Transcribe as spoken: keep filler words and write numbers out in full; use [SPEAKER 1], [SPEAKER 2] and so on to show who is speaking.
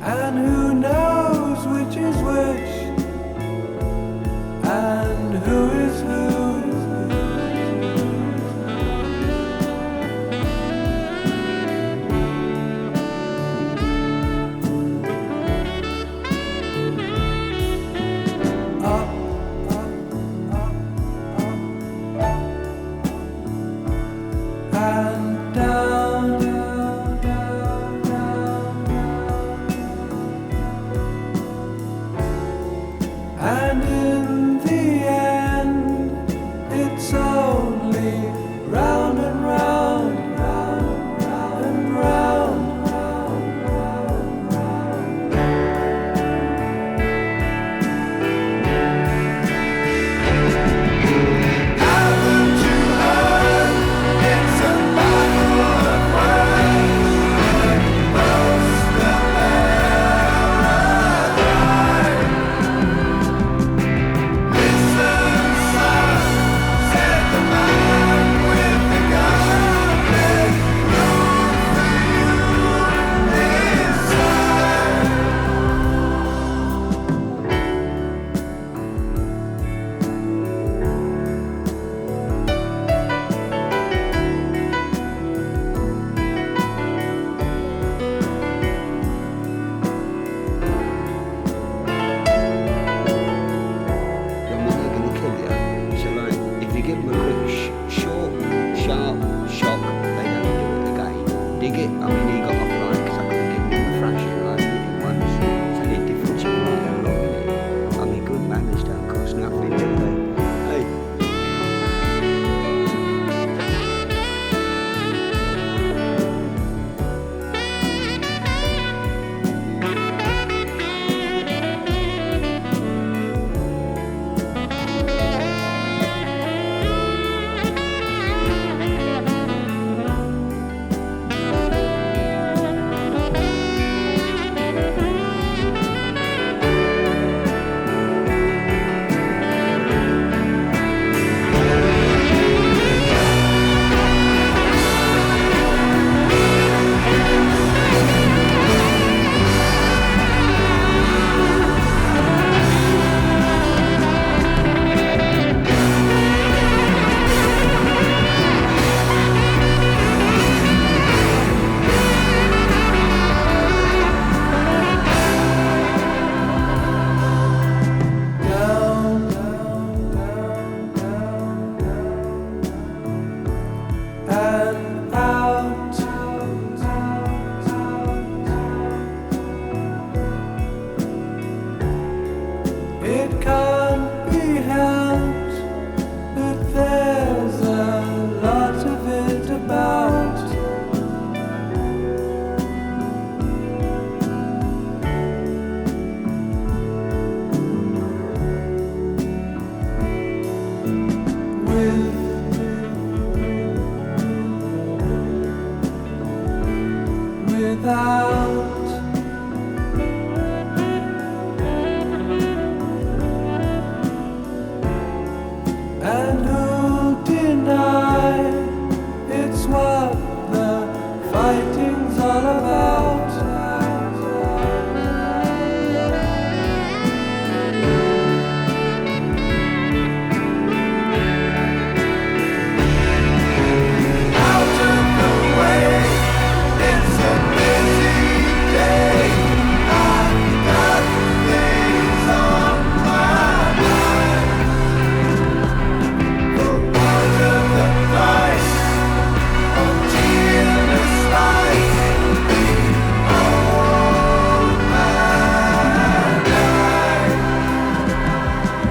[SPEAKER 1] And who knows which is which, and who is who. Up, up, up, up, and down, down, down, and in the end, it's only round and round, round, round and round, round, round, round. Haven't you heard? It's a battle of words. Most of them are alive. Listen, son, said the man with the gun. There's room for you inside.
[SPEAKER 2] Your mother gonna kill you. So like, if you give them a quick, sh- short, sharp shock, they don't do it again. Dig it. I mean, he got off like because I could have given him a thrashing like he did once. It's only a difference of right how long it is. I mean, good manners don't cost nothing, do they? Hey. Down, down, down, down, down, and out, out, out, out. It can't be helped that there's a lot of it about. With without, and who'll deny it's what the fighting